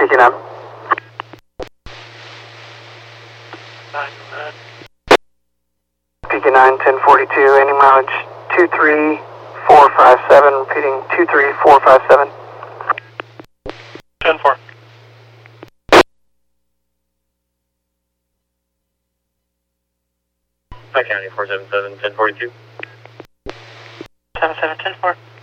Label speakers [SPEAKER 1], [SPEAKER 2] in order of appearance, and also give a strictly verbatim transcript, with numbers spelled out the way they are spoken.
[SPEAKER 1] picking up. Peaking nine, ten forty-two, any mileage two three four five seven, repeating two three four five seven.
[SPEAKER 2] ten four. High County four seven seven, ten forty-two.
[SPEAKER 3] seven seven, ten four.